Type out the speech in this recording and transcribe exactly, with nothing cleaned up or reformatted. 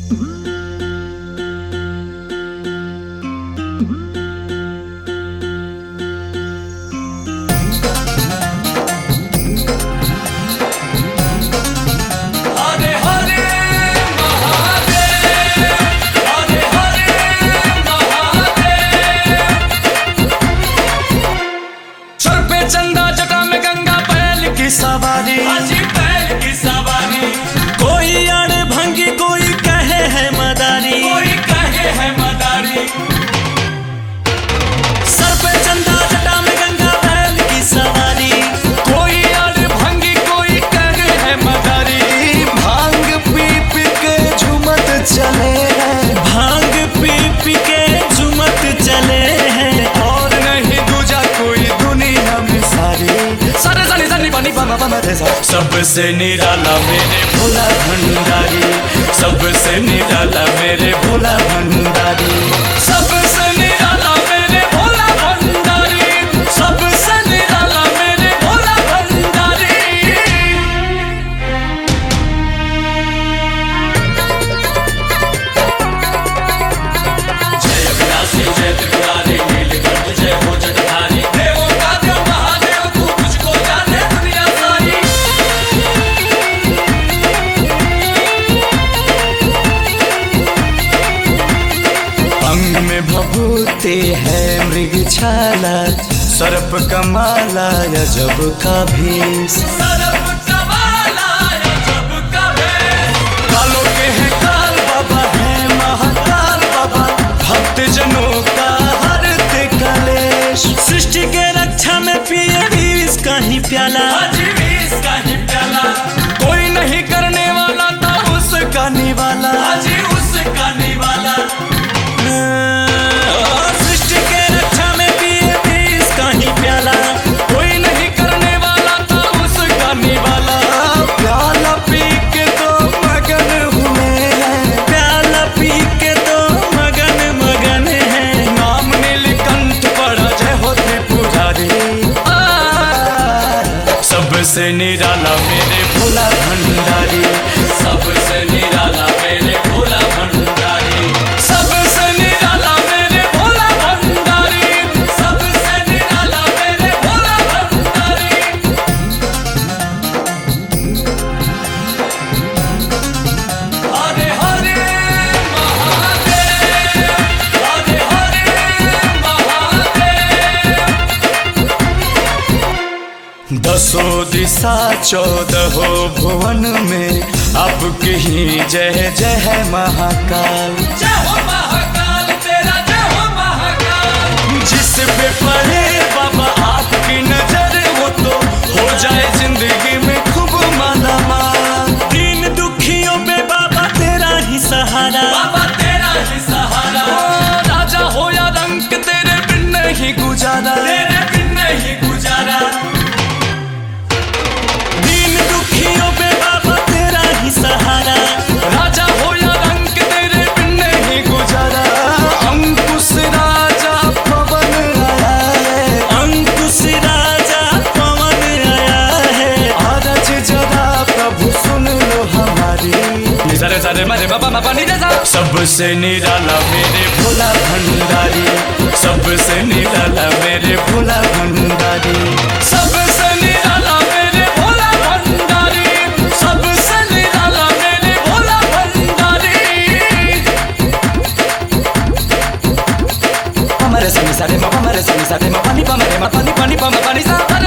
सवारी हाजी बैल की सवारी, कोई अड़ भंगी कोई कहे है मदारी, कोई कहे है मदारी। सर पे चंदा जटा में गंगा बैल की सवारी, कोई अड़ भंगी कोई कहे है मदारी। भांग पी पी के झूमत चले हैं, भांग पी पी के झूमत चले हैं, और नहीं दूजा कोई दुनिया में सारी। सारे सारे सारे पानी पामा पामा रे सा। सबसे निराला मेरे भोला भंडारी, सबसे निराला मेरे भोला भंडारी, सबसे निराला मेरे भोला भंडारी, सबसे निराला मेरे भोला भंडारी। जय अविनाशी जय त्रिपुरारी, नीलकंठ जय हो जटाधारी, देवों का देव महादेव तू मुझको जाने दुनिया सारी। अंग में भभूति है मृगछाला, सर्प का माला अजब का भेष, सर्प का माला अजब का भेष। कालों के हैं काल बाबा है महाकाल बाबा, भक्त जनों का हरते कलेश। सृष्टि के रक्षा में पिए विष का ही प्याला, विष का ही प्याला। कोई नहीं करने वाला था उसका निवाला, उसका निवाला। सृष्टि के रक्षा में पिए विष का ही प्याला, कोई नहीं करने वाला था उसका निवाला। प्याला पी के तो मगन हुए हैं, प्याला पी के तो मगन मगन है। नाम नीलकंठ पड़ा जय हो त्रिपुरारी, सबसे निराला मेरे भोला भंडारी, सबसे निराला मेरे भोला भंडारी, सबसे निराला मेरे भोला भंडारी, सबसे निराला मेरे भोला भंडारी। हरे हरे महादेव, हरे हरे महादेव। दसों दिशा चौदहों भुवन में आपकी ही जय जय है महाकाल, जय हो महाकाल तेरा जय हो महाकाल। जिस पे पड़े बाबा आपकी नजर वो तो हो जाए जिंदगी में खूब माला माल। दीन दुखियों पे बाबा तेरा ही सहारा, बाबा तेरा ही सहारा। राजा हो या रंक तेरे बिन नहीं गुजारा, तेरे बिन नहीं गुजारा। पे बाबा तेरा ही सहारा, राजा हो या रंक तेरे बिन नहीं गुजारा। अंकुश राजा पवन आया है, अंकुश राजा पवन आया है। आरज जरा प्रभु सुन लो हमारी, सारे सारे मारे बाबा बाबा नहीं जैसा। सबसे निराला मेरे भोला भंडारी, सबसे निराला मेरे भोला भंडारी, सबसे निराला मेरे भोला भंडारी, सबसे निराला मेरे भोला भंडारी। हमारे सनी सारे मामा हमारे सनी सारे मामा पानी पामा रे पानी पानी पामा पानी सा।